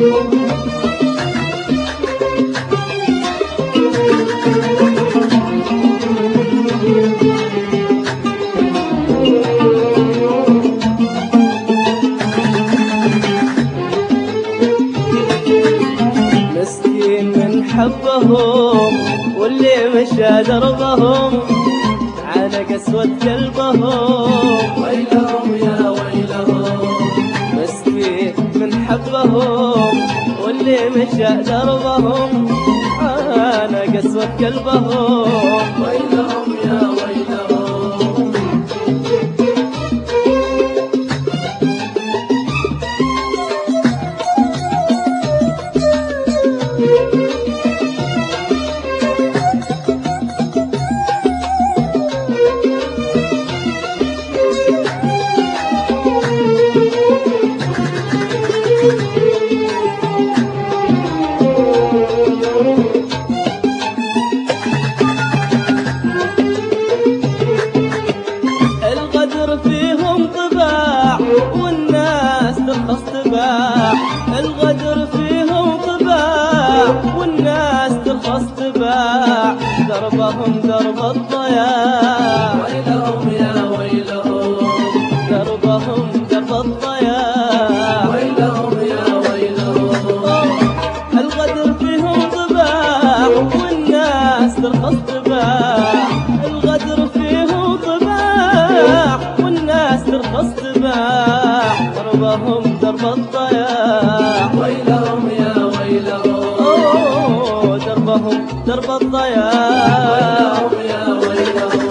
مسكين من حبهم واللي مشى دربهم على قسوة قلبهم، ويلهم يا ويلهم. مسكين من حبهم واللي مشى دربهم على قسوة قلبهم، ويلهم يا ويلهم. الغدر فيهم طباع والناس ترخص تباع، الغدر فيهم طباع والناس ترخص تباع، دربهم درب الضياع، ويلهم يا ويلهم. دربهم درب الضياع، ويلهم يا ويلهم. الغدر فيهم طباع والناس ترخص تباع، الغدر فيهم طباع والناس ترخص تباع، دربهم درب الضياع، ويلهم يا ويلهم. دربهم درب الضياع. ويلهم يا ويلهم.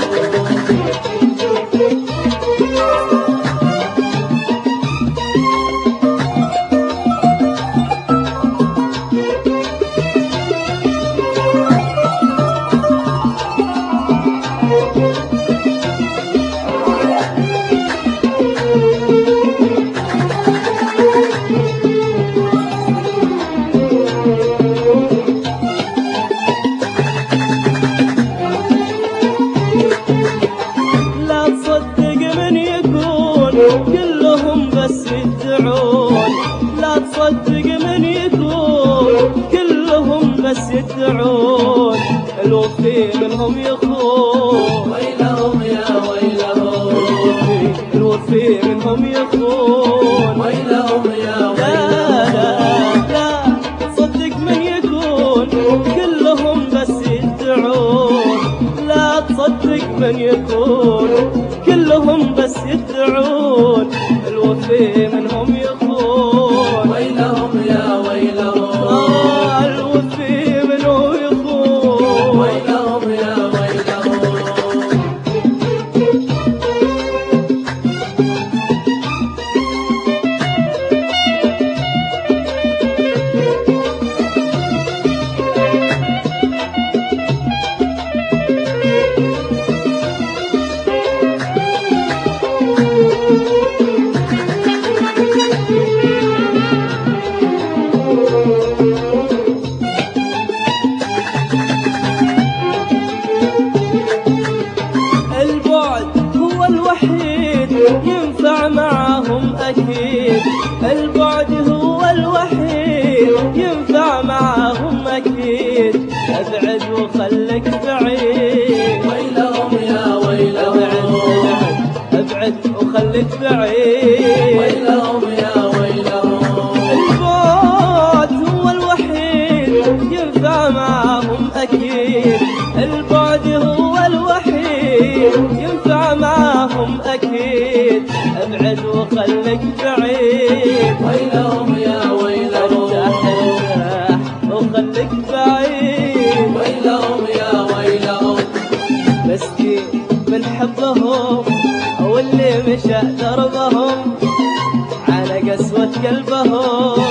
لا تصدق من يكون كلهم بس يدعون، لا تصدق من يكون كلهم بس يدعون، الوفي منهم يخون، ويلهم يا ويلهم. الوفي منهم يخون، ويلهم يا لا ويلهم. لا لا تصدق من يكون كلهم بس يدعون، لا تصدق من يكون كلهم بس يدعون، الوفي منهم يخون، ويلهم يا ويلهم. الوفي منهم يخون. ويلهم يا ويلهم. البعد هو الوحيد ينفع معهم أكيد، البعد هو الوحيد ينفع معهم أكيد، ابعد وخلك بعيد، ويلهم يا ابعد ويلهم. ابعد وخلك بعيد، ويلهم يا ويلهم. البعد هو الوحيد ينفع معهم أكيد، البعد هو الوحيد ينفع معهم أكيد، ابعد وخلك بعيد، ويلهم يا ويلهم. ارتاح ارتاح وخلك بعيد. ويلهم يا ويلهم. مسكين من حبهم واللي مشى دربهم على قسوة قلبهم،